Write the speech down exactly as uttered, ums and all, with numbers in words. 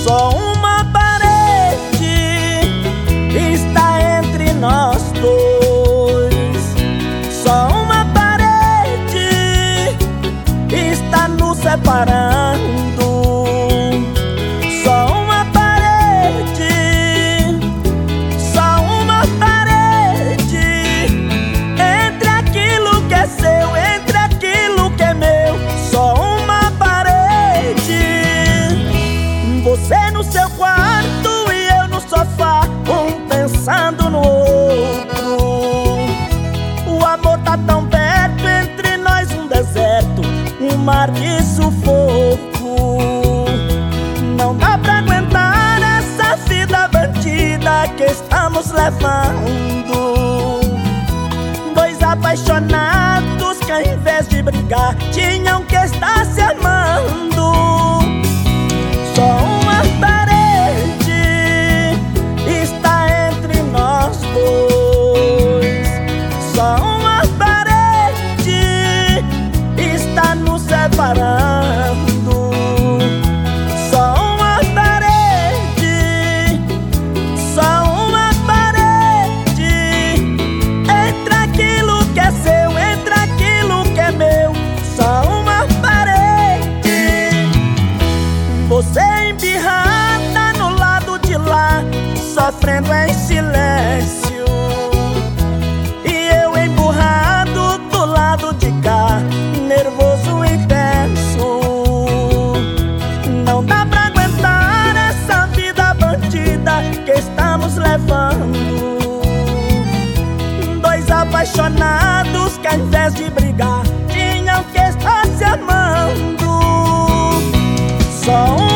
Só uma parede está entre nós dois. Só uma parede está nos separando. Só uma parede, só uma parede entre aquilo que é seu, entre aquilo que é meu. Só uma parede. Você no seu quarto e eu no sofá, um pensando no outro. O amor tá tão perto, entre nós um deserto, um mar de sufoco. Não dá pra aguentar essa vida bandida que estamos levando. Dois apaixonados que ao invés de brigar tinham que estar se amando. Só uma parede está entre nós dois. Só uma parede está nos separando. Só uma parede, só uma parede entre aquilo que é seu, entre aquilo que é meu. Só uma parede. Você embirrada no lado de lá, sofrendo em silêncio, e eu emburrado do lado de cá, nervoso e intenso. Não dá pra aguentar essa vida bandida que estamos levando. Dois apaixonados que ao invés de brigar tinham que estar se amando. Só um